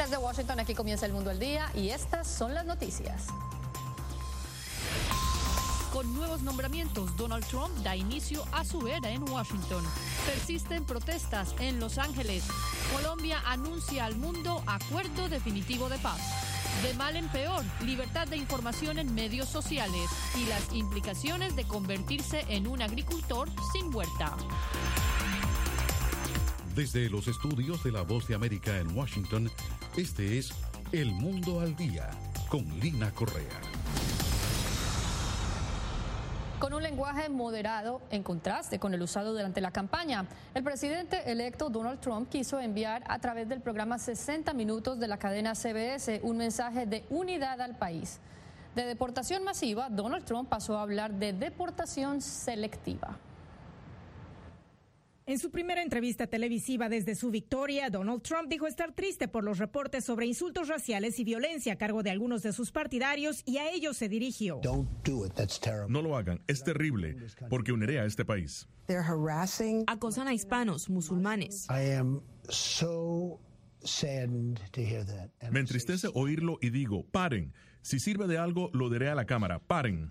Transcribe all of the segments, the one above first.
Desde Washington, aquí comienza El Mundo al Día y estas son las noticias. Con nuevos nombramientos, Donald Trump da inicio a su era en Washington. Persisten protestas en Los Ángeles. Colombia anuncia al mundo acuerdo definitivo de paz. De mal en peor, libertad de información en medios sociales y las implicaciones de convertirse en un agricultor sin huerta. Desde los estudios de La Voz de América en Washington, este es El Mundo al Día, con Lina Correa. Con un lenguaje moderado en contraste con el usado durante la campaña, el presidente electo Donald Trump quiso enviar a través del programa 60 Minutos de la cadena CBS un mensaje de unidad al país. De deportación masiva, Donald Trump pasó a hablar de deportación selectiva. En su primera entrevista televisiva desde su victoria, Donald Trump dijo estar triste por los reportes sobre insultos raciales y violencia a cargo de algunos de sus partidarios y a ellos se dirigió. No lo hagan, es terrible, porque uniré a este país. Acosan a hispanos, musulmanes. Me entristece oírlo y digo, paren. Si sirve de algo, lo diré a la cámara. Paren.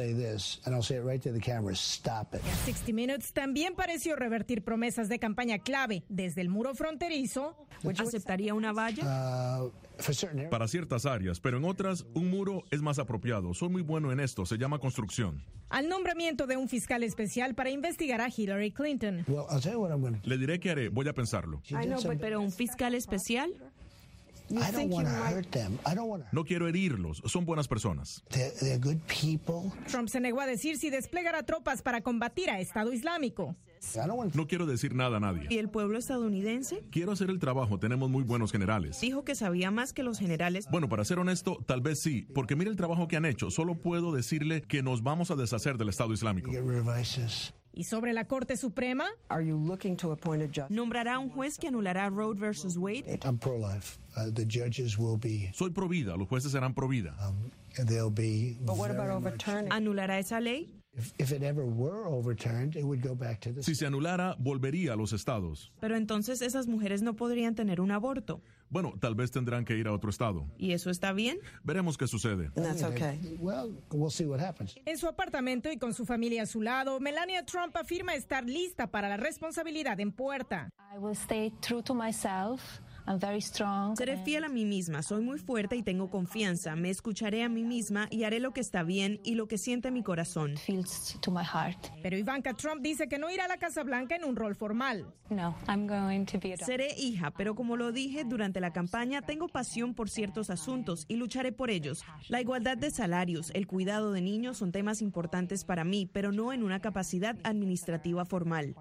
60 Minutes también pareció revertir promesas de campaña clave desde el muro fronterizo. ¿Aceptaría una valla? Para ciertas áreas, pero en otras, un muro es más apropiado. Soy muy bueno en esto, se llama construcción. Al nombramiento de un fiscal especial para investigar a Hillary Clinton. Le diré qué haré, voy a pensarlo. Pero un fiscal especial. No quiero herirlos, son buenas personas. Trump se negó a decir si desplegará tropas para combatir a Estado Islámico. No quiero decir nada a nadie. ¿Y el pueblo estadounidense? Quiero hacer el trabajo, tenemos muy buenos generales. Dijo que sabía más que los generales. Bueno, para ser honesto, tal vez sí, porque mire el trabajo que han hecho. Solo puedo decirle que nos vamos a deshacer del Estado Islámico. ¿Y sobre la Corte Suprema? ¿Nombrará a un juez que anulará Roe versus Wade? Soy pro vida, los jueces serán pro vida. ¿Anulará esa ley? Si se anulara, volvería a los estados. Pero entonces esas mujeres no podrían tener un aborto. Bueno, tal vez tendrán que ir a otro estado. ¿Y eso está bien? Veremos qué sucede. En su apartamento y con su familia a su lado, Melania Trump afirma estar lista para la responsabilidad en puerta. Seré fiel a mí misma, soy muy fuerte y tengo confianza. Me escucharé a mí misma y haré lo que está bien y lo que siente mi corazón. Pero Ivanka Trump dice que no irá a la Casa Blanca en un rol formal. Seré hija, pero como lo dije durante la campaña, tengo pasión por ciertos asuntos y lucharé por ellos. La igualdad de salarios, el cuidado de niños son temas importantes para mí, pero no en una capacidad administrativa formal.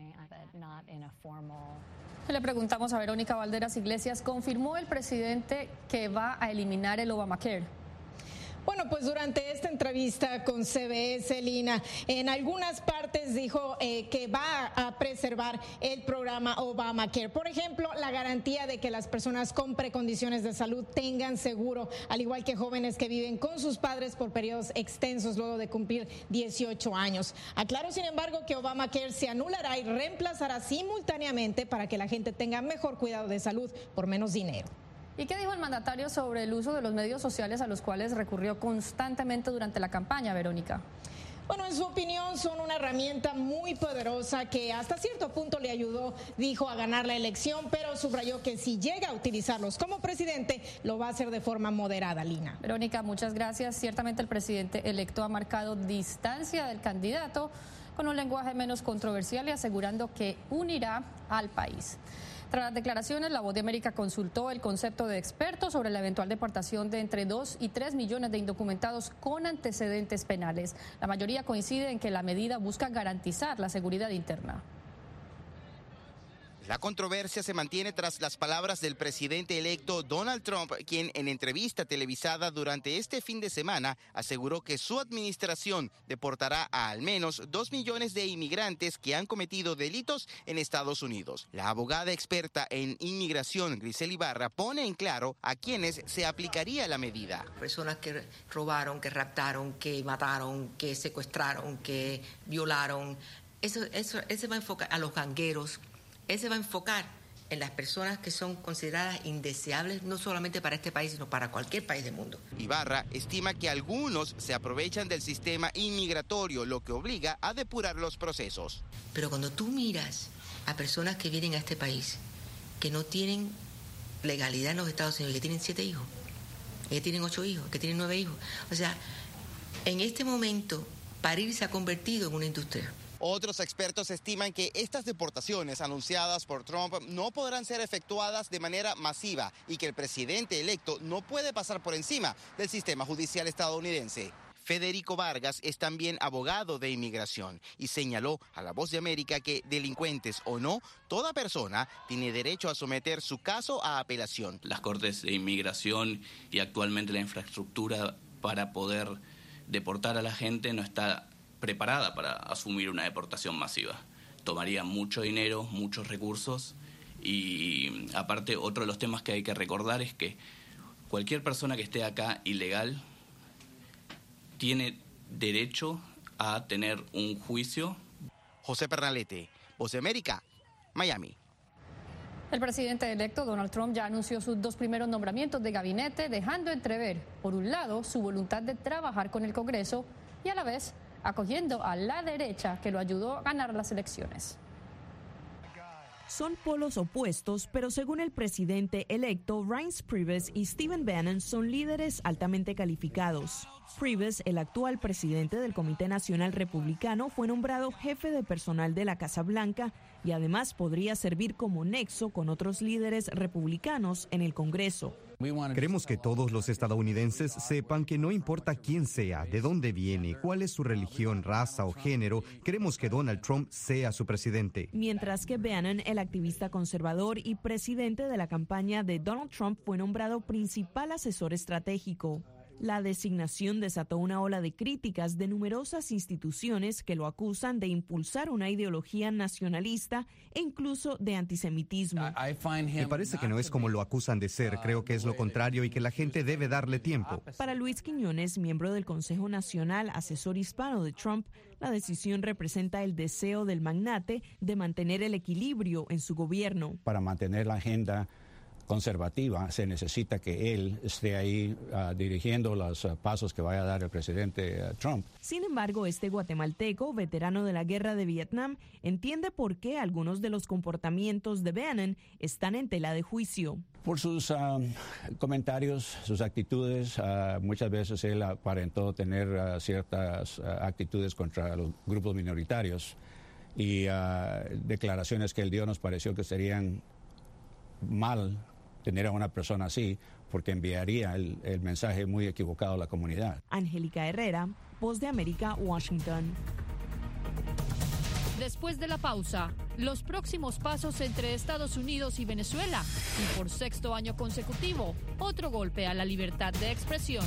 Le preguntamos a Verónica Valderas Iglesias, ¿confirmó el presidente que va a eliminar el Obamacare? Bueno, pues durante esta entrevista con CBS, Lina, en algunas partes dijo que va a preservar el programa Obamacare. Por ejemplo, la garantía de que las personas con precondiciones de salud tengan seguro, al igual que jóvenes que viven con sus padres por periodos extensos luego de cumplir 18 años. Aclaró, sin embargo, que Obamacare se anulará y reemplazará simultáneamente para que la gente tenga mejor cuidado de salud por menos dinero. ¿Y qué dijo el mandatario sobre el uso de los medios sociales a los cuales recurrió constantemente durante la campaña, Verónica? Bueno, en su opinión son una herramienta muy poderosa que hasta cierto punto le ayudó, dijo, a ganar la elección, pero subrayó que si llega a utilizarlos como presidente, lo va a hacer de forma moderada, Lina. Verónica, muchas gracias. Ciertamente el presidente electo ha marcado distancia del candidato con un lenguaje menos controversial y asegurando que unirá al país. Tras las declaraciones, La Voz de América consultó el concepto de expertos sobre la eventual deportación de entre 2 y 3 millones de indocumentados con antecedentes penales. La mayoría coincide en que la medida busca garantizar la seguridad interna. La controversia se mantiene tras las palabras del presidente electo Donald Trump, quien en entrevista televisada durante este fin de semana aseguró que su administración deportará a al menos 2 millones de inmigrantes que han cometido delitos en Estados Unidos. La abogada experta en inmigración, Grisel Ibarra, pone en claro a quienes se aplicaría la medida. Personas que robaron, que raptaron, que mataron, que secuestraron, que violaron. Eso va a enfocar a los gangueros. Ese va a enfocar en las personas que son consideradas indeseables, no solamente para este país, sino para cualquier país del mundo. Ibarra estima que algunos se aprovechan del sistema inmigratorio, lo que obliga a depurar los procesos. Pero cuando tú miras a personas que vienen a este país, que no tienen legalidad en los Estados Unidos, que tienen 7 hijos, que tienen 8 hijos, que tienen 9 hijos, o sea, en este momento parir se ha convertido en una industria. Otros expertos estiman que estas deportaciones anunciadas por Trump no podrán ser efectuadas de manera masiva y que el presidente electo no puede pasar por encima del sistema judicial estadounidense. Federico Vargas es también abogado de inmigración y señaló a La Voz de América que, delincuentes o no, toda persona tiene derecho a someter su caso a apelación. Las cortes de inmigración y actualmente la infraestructura para poder deportar a la gente no está preparada para asumir una deportación masiva. Tomaría mucho dinero, muchos recursos y aparte otro de los temas que hay que recordar es que cualquier persona que esté acá ilegal tiene derecho a tener un juicio. José Pernalete, Voz de América, Miami. El presidente electo Donald Trump ya anunció sus 2 primeros nombramientos de gabinete, dejando entrever, por un lado, su voluntad de trabajar con el Congreso y a la vez acogiendo a la derecha que lo ayudó a ganar las elecciones. Son polos opuestos, pero según el presidente electo, Reince Priebus y Stephen Bannon son líderes altamente calificados. Priebus, el actual presidente del Comité Nacional Republicano, fue nombrado jefe de personal de la Casa Blanca y además podría servir como nexo con otros líderes republicanos en el Congreso. Queremos que todos los estadounidenses sepan que no importa quién sea, de dónde viene, cuál es su religión, raza o género, queremos que Donald Trump sea su presidente. Mientras que Bannon, el activista conservador y presidente de la campaña de Donald Trump, fue nombrado principal asesor estratégico. La designación desató una ola de críticas de numerosas instituciones que lo acusan de impulsar una ideología nacionalista e incluso de antisemitismo. Me parece que no es como lo acusan de ser, creo que es lo contrario y que la gente debe darle tiempo. Para Luis Quiñones, miembro del Consejo Nacional Asesor Hispano de Trump, la decisión representa el deseo del magnate de mantener el equilibrio en su gobierno. Para mantener la agenda conservativa se necesita que él esté ahí dirigiendo los pasos que vaya a dar el presidente Trump. Sin embargo, este guatemalteco, veterano de la guerra de Vietnam, entiende por qué algunos de los comportamientos de Bannon están en tela de juicio. Por sus comentarios, sus actitudes, muchas veces él aparentó tener ciertas actitudes contra los grupos minoritarios y declaraciones que él dio nos pareció que serían mal tener a una persona así, porque enviaría el mensaje muy equivocado a la comunidad. Angélica Herrera, Voz de América, Washington. Después de la pausa, los próximos pasos entre Estados Unidos y Venezuela. Y por 6º año consecutivo, otro golpe a la libertad de expresión.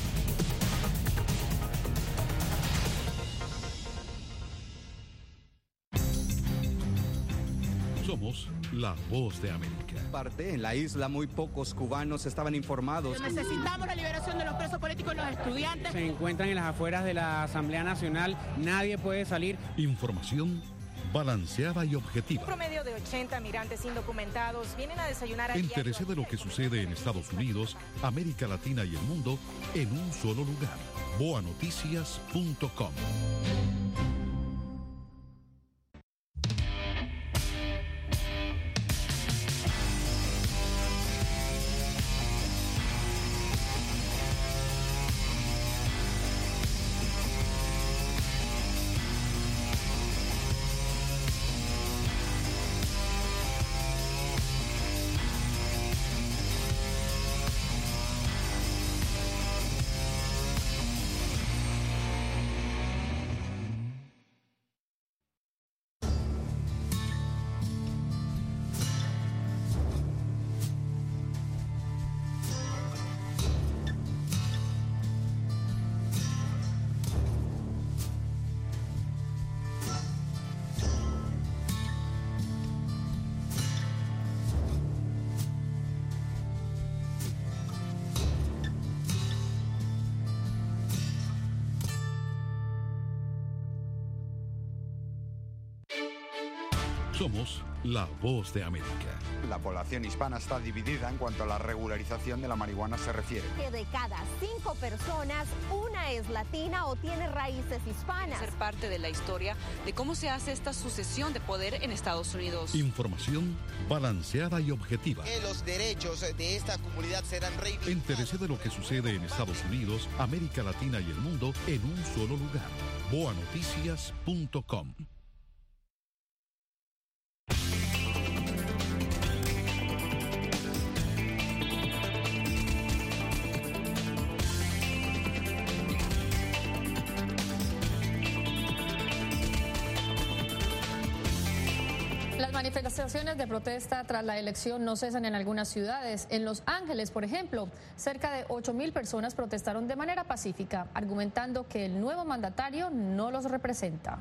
Somos la Voz de América. En la isla muy pocos cubanos estaban informados. Necesitamos la liberación de los presos políticos y los estudiantes. Se encuentran en las afueras de la Asamblea Nacional, nadie puede salir. Información balanceada y objetiva. Un promedio de 80 migrantes indocumentados vienen a desayunar. Entérese de lo que sucede en Estados Unidos, América Latina y el mundo en un solo lugar. boanoticias.com. Somos la voz de América. La población hispana está dividida en cuanto a la regularización de la marihuana se refiere. Que de cada 5 personas, una es latina o tiene raíces hispanas. Ser parte de la historia de cómo se hace esta sucesión de poder en Estados Unidos. Información balanceada y objetiva. Que los derechos de esta comunidad serán reivindicados. Entérese de lo que sucede en Estados Unidos, América Latina y el mundo en un solo lugar. boanoticias.com. Las manifestaciones de protesta tras la elección no cesan en algunas ciudades. En Los Ángeles, por ejemplo, cerca de 8,000 personas protestaron de manera pacífica, argumentando que el nuevo mandatario no los representa.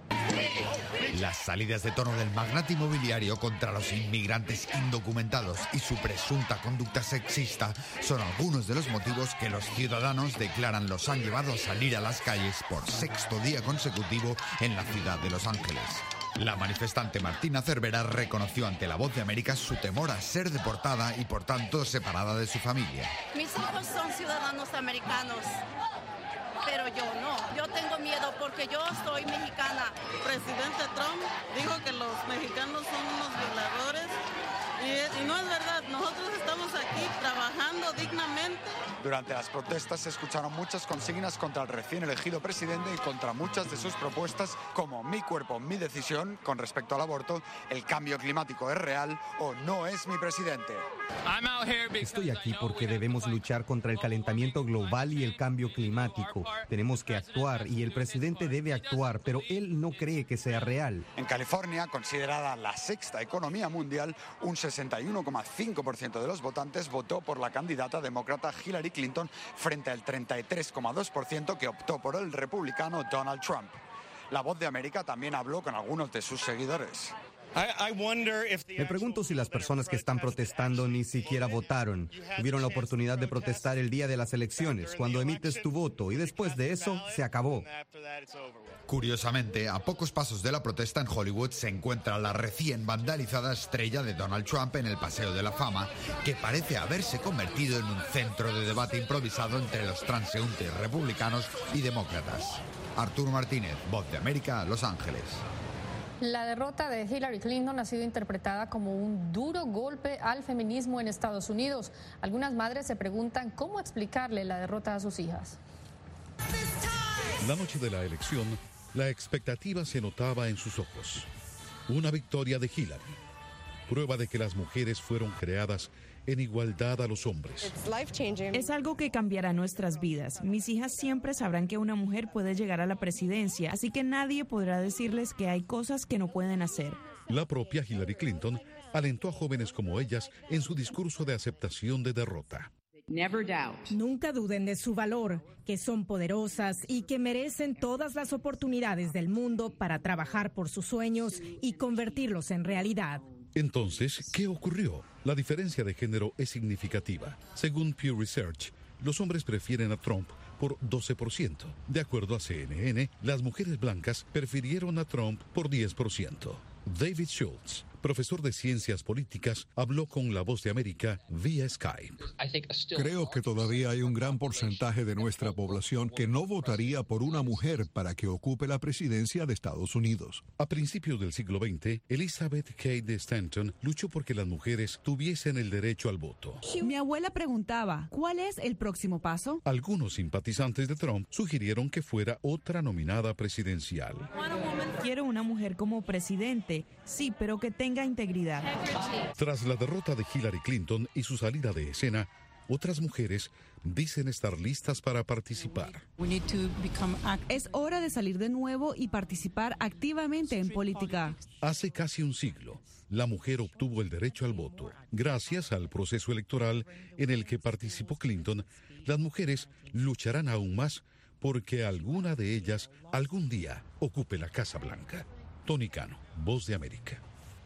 Las salidas de tono del magnate inmobiliario contra los inmigrantes indocumentados y su presunta conducta sexista son algunos de los motivos que los ciudadanos declaran los han llevado a salir a las calles por 6º día consecutivo en la ciudad de Los Ángeles. La manifestante Martina Cervera reconoció ante La Voz de América su temor a ser deportada y por tanto separada de su familia. Mis hijos son ciudadanos americanos, pero yo no. Yo tengo miedo porque yo soy mexicana. Presidente Trump dijo que los mexicanos son unos violadores y no es verdad. Nosotros estamos aquí trabajando dignamente. Durante las protestas se escucharon muchas consignas contra el recién elegido presidente y contra muchas de sus propuestas como mi cuerpo, mi decisión con respecto al aborto, el cambio climático es real o no es mi presidente. Estoy aquí porque debemos luchar contra el calentamiento global y el cambio climático. Tenemos que actuar y el presidente debe actuar, pero él no cree que sea real. En California, considerada la 6ª economía mundial, un 61,5% de los votantes votó por la candidata demócrata Hillary Clinton frente al 33,2% que optó por el republicano Donald Trump. La Voz de América también habló con algunos de sus seguidores. Me pregunto si las personas que están protestando ni siquiera votaron. Tuvieron la oportunidad de protestar el día de las elecciones, cuando emites tu voto, y después de eso se acabó. Curiosamente, a pocos pasos de la protesta en Hollywood se encuentra la recién vandalizada estrella de Donald Trump en el Paseo de la Fama, que parece haberse convertido en un centro de debate improvisado entre los transeúntes republicanos y demócratas. Arturo Martínez, Voz de América, Los Ángeles. La derrota de Hillary Clinton ha sido interpretada como un duro golpe al feminismo en Estados Unidos. Algunas madres se preguntan cómo explicarle la derrota a sus hijas. La noche de la elección, la expectativa se notaba en sus ojos. Una victoria de Hillary. Prueba de que las mujeres fueron creadas en igualdad a los hombres. Es algo que cambiará nuestras vidas. Mis hijas siempre sabrán que una mujer puede llegar a la presidencia, así que nadie podrá decirles que hay cosas que no pueden hacer. La propia Hillary Clinton alentó a jóvenes como ellas en su discurso de aceptación de derrota. Nunca duden de su valor, que son poderosas y que merecen todas las oportunidades del mundo para trabajar por sus sueños y convertirlos en realidad. Entonces, ¿qué ocurrió? La diferencia de género es significativa. Según Pew Research, los hombres prefieren a Trump por 12%. De acuerdo a CNN, las mujeres blancas prefirieron a Trump por 10%. David Schultz, profesor de ciencias políticas, habló con La Voz de América vía Skype. Creo que todavía hay un gran porcentaje de nuestra población que no votaría por una mujer para que ocupe la presidencia de Estados Unidos. A principios del siglo XX, Elizabeth Cady Stanton luchó porque las mujeres tuviesen el derecho al voto. Mi abuela preguntaba, ¿cuál es el próximo paso? Algunos simpatizantes de Trump sugirieron que fuera otra nominada presidencial. Quiero una mujer como presidente, sí, pero que tenga integridad. Tras la derrota de Hillary Clinton y su salida de escena, otras mujeres dicen estar listas para participar. Es hora de salir de nuevo y participar activamente en política. Hace casi un siglo, la mujer obtuvo el derecho al voto. Gracias al proceso electoral en el que participó Clinton, las mujeres lucharán aún más porque alguna de ellas algún día ocupe la Casa Blanca. Tony Cano, Voz de América.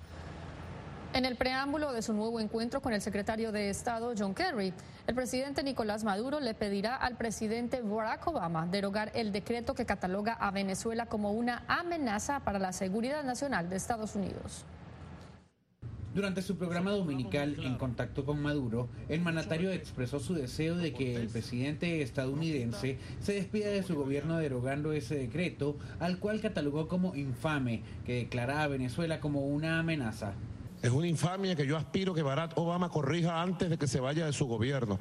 En el preámbulo de su nuevo encuentro con el secretario de Estado, John Kerry, el presidente Nicolás Maduro le pedirá al presidente Barack Obama derogar el decreto que cataloga a Venezuela como una amenaza para la seguridad nacional de Estados Unidos. Durante su programa dominical En Contacto con Maduro, el mandatario expresó su deseo de que el presidente estadounidense se despida de su gobierno derogando ese decreto, al cual catalogó como infame, que declaraba a Venezuela como una amenaza. Es una infamia que yo aspiro que Barack Obama corrija antes de que se vaya de su gobierno.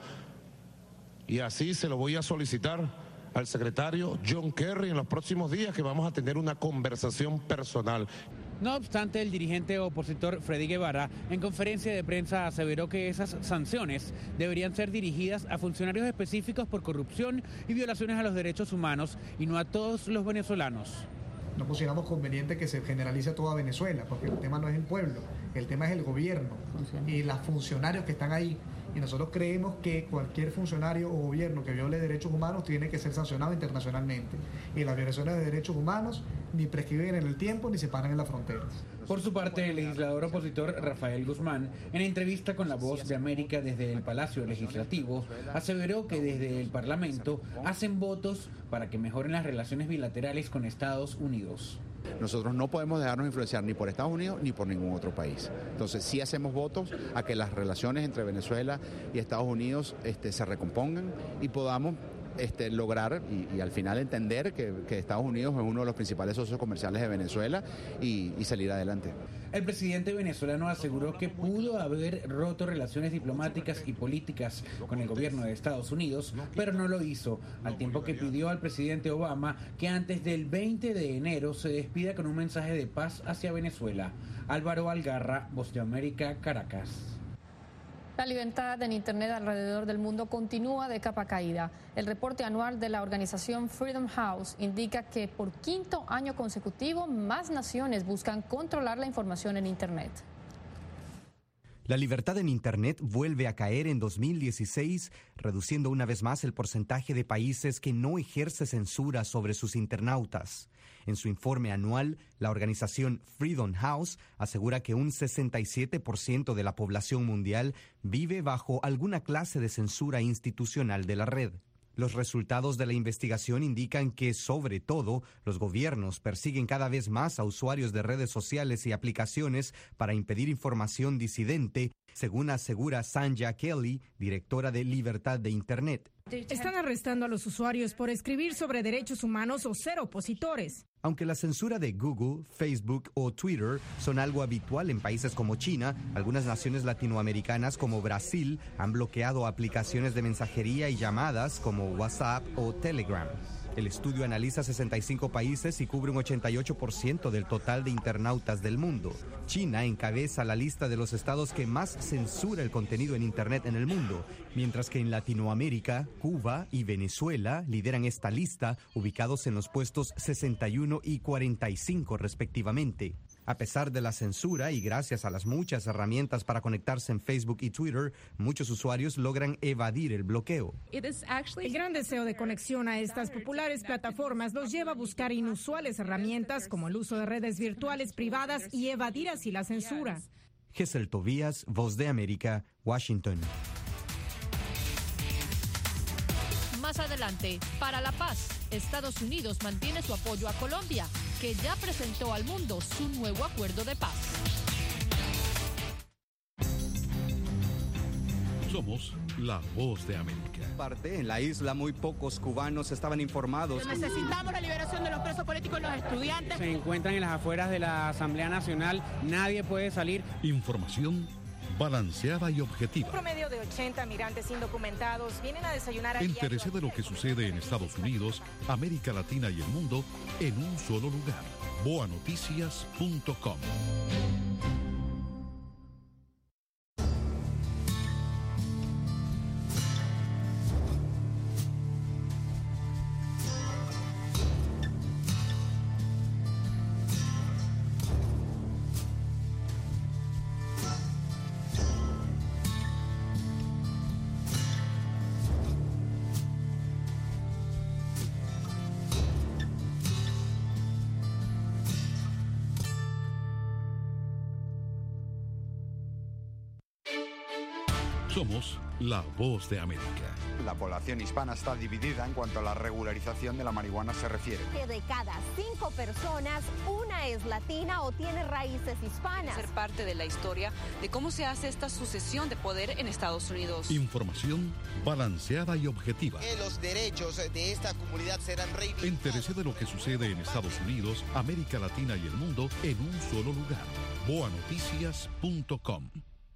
Y así se lo voy a solicitar al secretario John Kerry en los próximos días, que vamos a tener una conversación personal. No obstante, el dirigente opositor Freddy Guevara en conferencia de prensa aseveró que esas sanciones deberían ser dirigidas a funcionarios específicos por corrupción y violaciones a los derechos humanos y no a todos los venezolanos. No consideramos conveniente que se generalice toda Venezuela, porque el tema no es el pueblo, el tema es el gobierno y los funcionarios que están ahí. Y nosotros creemos que cualquier funcionario o gobierno que viole derechos humanos tiene que ser sancionado internacionalmente. Y las violaciones de derechos humanos ni prescriben en el tiempo ni se paran en las fronteras. Por su parte, el legislador opositor Rafael Guzmán, en entrevista con La Voz de América desde el Palacio Legislativo, aseveró que desde el Parlamento hacen votos para que mejoren las relaciones bilaterales con Estados Unidos. Nosotros no podemos dejarnos influenciar ni por Estados Unidos ni por ningún otro país. Entonces sí hacemos votos a que las relaciones entre Venezuela y Estados Unidos se recompongan y podamos lograr y al final entender que Estados Unidos es uno de los principales socios comerciales de Venezuela y salir adelante. El presidente venezolano aseguró que pudo haber roto relaciones diplomáticas y políticas con el gobierno de Estados Unidos, pero no lo hizo, al tiempo que pidió al presidente Obama que antes del 20 de enero se despida con un mensaje de paz hacia Venezuela. Álvaro Algarra, Voz de América, Caracas. La libertad en Internet alrededor del mundo continúa de capa caída. El reporte anual de la organización Freedom House indica que por quinto año consecutivo más naciones buscan controlar la información en Internet. La libertad en Internet vuelve a caer en 2016, reduciendo una vez más el porcentaje de países que no ejerce censura sobre sus internautas. En su informe anual, la organización Freedom House asegura que un 67% de la población mundial vive bajo alguna clase de censura institucional de la red. Los resultados de la investigación indican que, sobre todo, los gobiernos persiguen cada vez más a usuarios de redes sociales y aplicaciones para impedir información disidente, según asegura Sanja Kelly, directora de Libertad de Internet. Están arrestando a los usuarios por escribir sobre derechos humanos o ser opositores. Aunque la censura de Google, Facebook o Twitter son algo habitual en países como China, algunas naciones latinoamericanas como Brasil han bloqueado aplicaciones de mensajería y llamadas como WhatsApp o Telegram. El estudio analiza 65 países y cubre un 88% del total de internautas del mundo. China encabeza la lista de los estados que más censura el contenido en Internet en el mundo, mientras que en Latinoamérica, Cuba y Venezuela lideran esta lista, ubicados en los puestos 61 y 45 respectivamente. A pesar de la censura y gracias a las muchas herramientas para conectarse en Facebook y Twitter, muchos usuarios logran evadir el bloqueo. El gran deseo de conexión a estas populares plataformas los lleva a buscar inusuales herramientas como el uso de redes virtuales privadas y evadir así la censura. Gesell Tobías, Voz de América, Washington. Más adelante, para la paz, Estados Unidos mantiene su apoyo a Colombia, que ya presentó al mundo su nuevo acuerdo de paz. Somos la Voz de América. En la isla muy pocos cubanos estaban informados. Necesitamos la liberación de los presos políticos y los estudiantes. Se encuentran en las afueras de la Asamblea Nacional, nadie puede salir. Información balanceada y objetiva. Un promedio de 80 migrantes indocumentados vienen a desayunar a Entérese de lo que sucede en Estados Unidos, América Latina y el mundo en un solo lugar. boanoticias.com. Somos la voz de América. La población hispana está dividida en cuanto a la regularización de la marihuana se refiere. Que de cada 5 personas, una es latina o tiene raíces hispanas. Ser parte de la historia de cómo se hace esta sucesión de poder en Estados Unidos. Información balanceada y objetiva. Que los derechos de esta comunidad serán reivindicados. Entérese de lo que sucede en Estados Unidos, América Latina y el mundo en un solo lugar. boanoticias.com.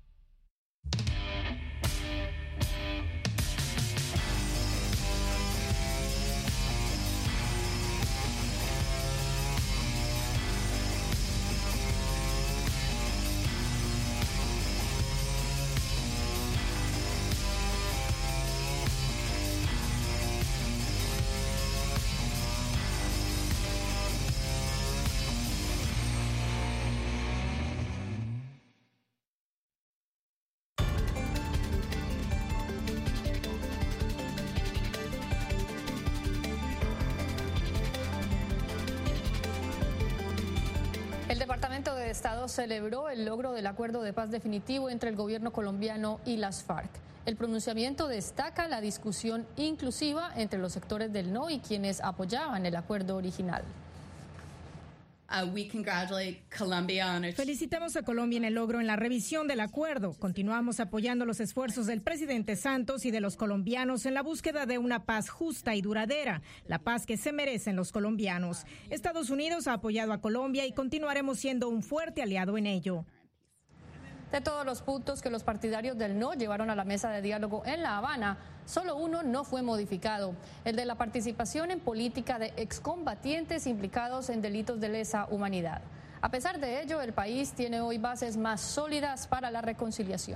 El Departamento de Estado celebró el logro del acuerdo de paz definitivo entre el gobierno colombiano y las FARC. El pronunciamiento destaca la discusión inclusiva entre los sectores del no y quienes apoyaban el acuerdo original. Felicitamos a Colombia en el logro en la revisión del acuerdo. Continuamos apoyando los esfuerzos del presidente Santos y de los colombianos en la búsqueda de una paz justa y duradera, la paz que se merecen los colombianos. Estados Unidos ha apoyado a Colombia y continuaremos siendo un fuerte aliado en ello. De todos los puntos que los partidarios del no llevaron a la mesa de diálogo en La Habana, solo uno no fue modificado, el de la participación en política de excombatientes implicados en delitos de lesa humanidad. A pesar de ello, el país tiene hoy bases más sólidas para la reconciliación.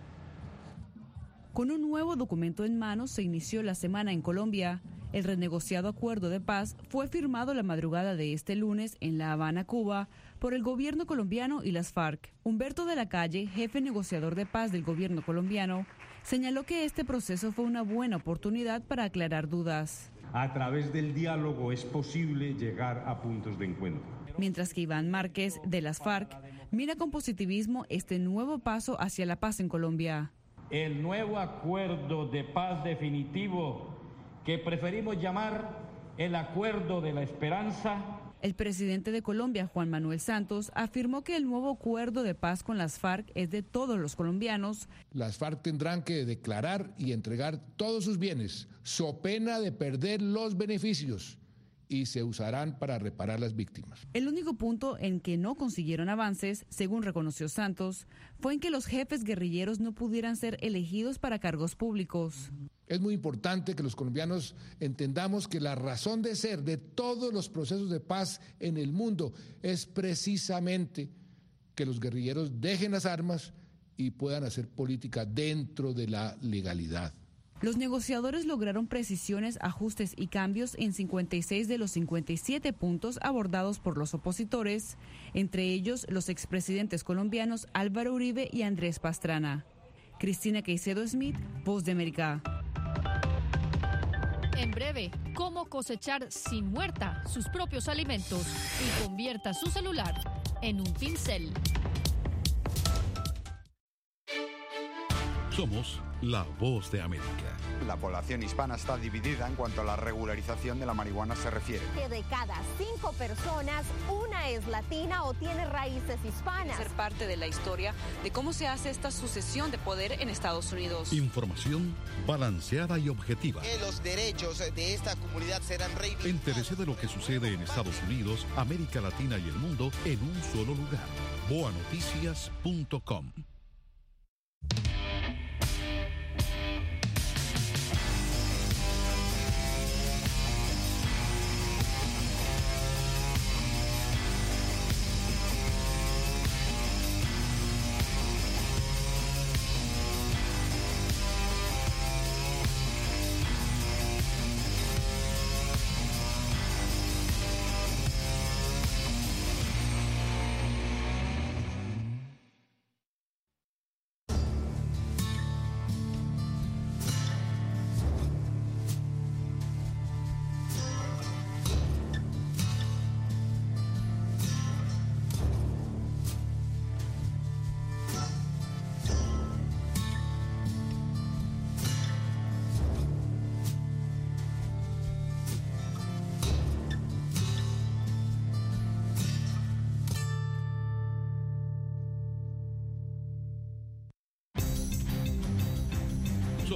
Con un nuevo documento en manos se inició la semana en Colombia. El renegociado acuerdo de paz fue firmado la madrugada de este lunes en La Habana, Cuba, por el gobierno colombiano y las FARC. Humberto de la Calle, jefe negociador de paz del gobierno colombiano, señaló que este proceso fue una buena oportunidad para aclarar dudas. A través del diálogo es posible llegar a puntos de encuentro. Mientras que Iván Márquez, de las FARC, mira con positivismo este nuevo paso hacia la paz en Colombia. El nuevo acuerdo de paz definitivo, que preferimos llamar el Acuerdo de la Esperanza. El presidente de Colombia, Juan Manuel Santos, afirmó que el nuevo acuerdo de paz con las FARC es de todos los colombianos. Las FARC tendrán que declarar y entregar todos sus bienes, so pena de perder los beneficios, y se usarán para reparar las víctimas. El único punto en que no consiguieron avances, según reconoció Santos, fue en que los jefes guerrilleros no pudieran ser elegidos para cargos públicos. Es muy importante que los colombianos entendamos que la razón de ser de todos los procesos de paz en el mundo es precisamente que los guerrilleros dejen las armas y puedan hacer política dentro de la legalidad. Los negociadores lograron precisiones, ajustes y cambios en 56 de los 57 puntos abordados por los opositores, entre ellos los expresidentes colombianos Álvaro Uribe y Andrés Pastrana. Cristina Caicedo Smith, Voz de América. En breve, cómo cosechar sin muerta sus propios alimentos y convierta su celular en un pincel. Somos la voz de América. La población hispana está dividida en cuanto a la regularización de la marihuana se refiere. Que de cada 5 personas, una es latina o tiene raíces hispanas. Ser parte de la historia de cómo se hace esta sucesión de poder en Estados Unidos. Información balanceada y objetiva. Que los derechos de esta comunidad serán reivindicados. Entérese de lo que sucede en Estados Unidos, América Latina y el mundo en un solo lugar. boanoticias.com.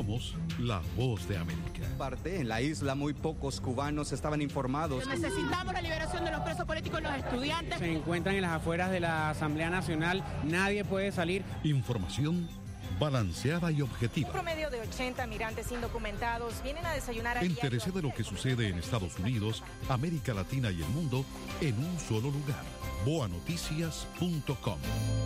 Somos la voz de América. Parte en la isla muy pocos cubanos estaban informados. Necesitamos la liberación de los presos políticos y los estudiantes. Se encuentran en las afueras de la Asamblea Nacional, nadie puede salir. Información balanceada y objetiva. Un promedio de 80 migrantes indocumentados vienen a desayunar. Entérese de lo que sucede en Estados Unidos, América Latina y el mundo en un solo lugar. boanoticias.com.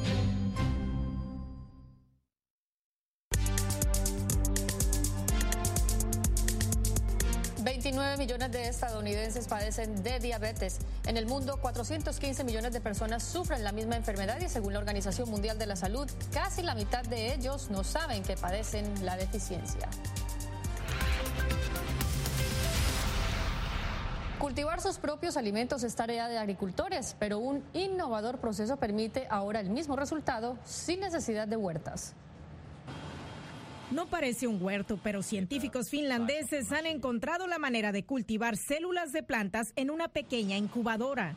29 millones de estadounidenses padecen de diabetes. En el mundo, 415 millones de personas sufren la misma enfermedad y según la Organización Mundial de la Salud, casi la mitad de ellos no saben que padecen la deficiencia. Cultivar sus propios alimentos es tarea de agricultores, pero un innovador proceso permite ahora el mismo resultado sin necesidad de huertas. No parece un huerto, pero científicos finlandeses han encontrado la manera de cultivar células de plantas en una pequeña incubadora.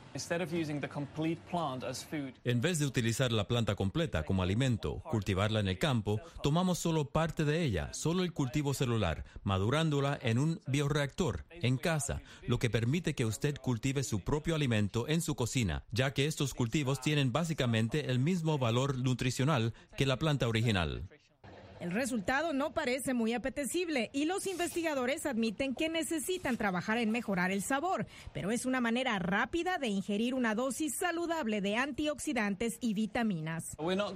En vez de utilizar la planta completa como alimento, cultivarla en el campo, tomamos solo parte de ella, solo el cultivo celular, madurándola en un bioreactor, en casa, lo que permite que usted cultive su propio alimento en su cocina, ya que estos cultivos tienen básicamente el mismo valor nutricional que la planta original. El resultado no parece muy apetecible y los investigadores admiten que necesitan trabajar en mejorar el sabor, pero es una manera rápida de ingerir una dosis saludable de antioxidantes y vitaminas.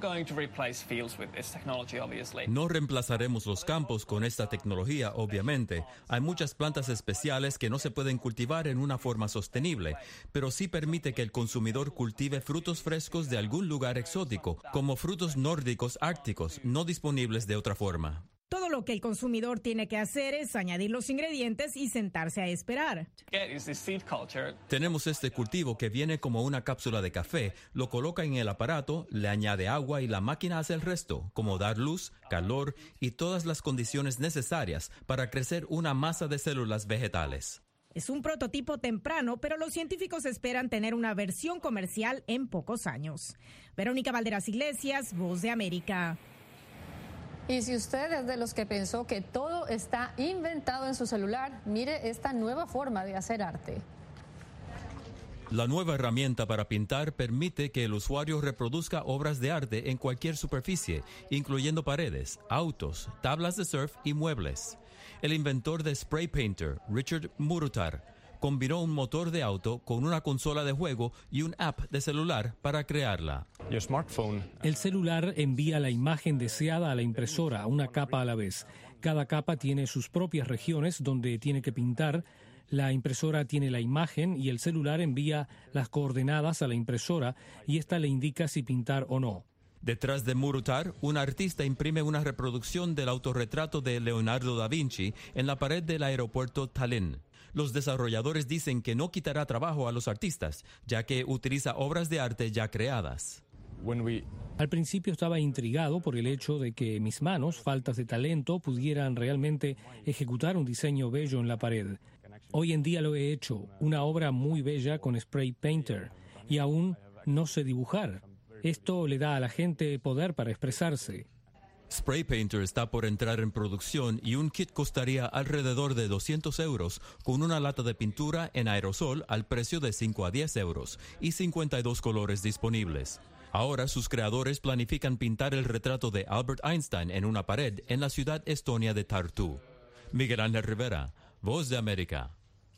No reemplazaremos los campos con esta tecnología, obviamente. Hay muchas plantas especiales que no se pueden cultivar en una forma sostenible, pero sí permite que el consumidor cultive frutos frescos de algún lugar exótico, como frutos nórdicos árticos, no disponibles de otra forma. Todo lo que el consumidor tiene que hacer es añadir los ingredientes y sentarse a esperar. Tenemos este cultivo que viene como una cápsula de café, lo coloca en el aparato, le añade agua y la máquina hace el resto, como dar luz, calor y todas las condiciones necesarias para crecer una masa de células vegetales. Es un prototipo temprano, pero los científicos esperan tener una versión comercial en pocos años. Verónica Valderas Iglesias, Voz de América. Y si usted es de los que pensó que todo está inventado en su celular, mire esta nueva forma de hacer arte. La nueva herramienta para pintar permite que el usuario reproduzca obras de arte en cualquier superficie, incluyendo paredes, autos, tablas de surf y muebles. El inventor de Spray Painter, Richard Murutar, combinó un motor de auto con una consola de juego y un app de celular para crearla. El celular envía la imagen deseada a la impresora, una capa a la vez. Cada capa tiene sus propias regiones donde tiene que pintar. La impresora tiene la imagen y el celular envía las coordenadas a la impresora y esta le indica si pintar o no. Detrás de Murutar, un artista imprime una reproducción del autorretrato de Leonardo da Vinci en la pared del aeropuerto Tallinn. Los desarrolladores dicen que no quitará trabajo a los artistas, ya que utiliza obras de arte ya creadas. Al principio estaba intrigado por el hecho de que mis manos, faltas de talento, pudieran realmente ejecutar un diseño bello en la pared. Hoy en día lo he hecho, una obra muy bella con Spray Painter, y aún no sé dibujar. Esto le da a la gente poder para expresarse. Spray Painter está por entrar en producción y un kit costaría alrededor de 200 euros con una lata de pintura en aerosol al precio de 5 a 10 euros y 52 colores disponibles. Ahora sus creadores planifican pintar el retrato de Albert Einstein en una pared en la ciudad estonia de Tartu. Miguel Ángel Rivera, Voz de América.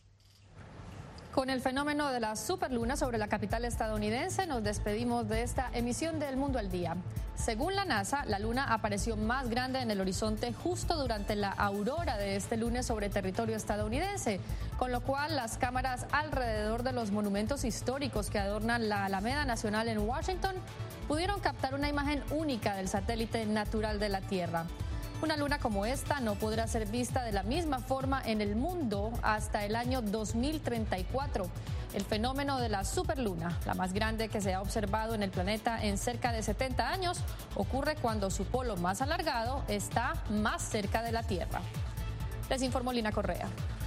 Con el fenómeno de la superluna sobre la capital estadounidense, nos despedimos de esta emisión del Mundo al Día. Según la NASA, la luna apareció más grande en el horizonte justo durante la aurora de este lunes sobre territorio estadounidense, con lo cual las cámaras alrededor de los monumentos históricos que adornan la Alameda Nacional en Washington pudieron captar una imagen única del satélite natural de la Tierra. Una luna como esta no podrá ser vista de la misma forma en el mundo hasta el año 2034. El fenómeno de la superluna, la más grande que se ha observado en el planeta en cerca de 70 años, ocurre cuando su polo más alargado está más cerca de la Tierra. Les informó Lina Correa.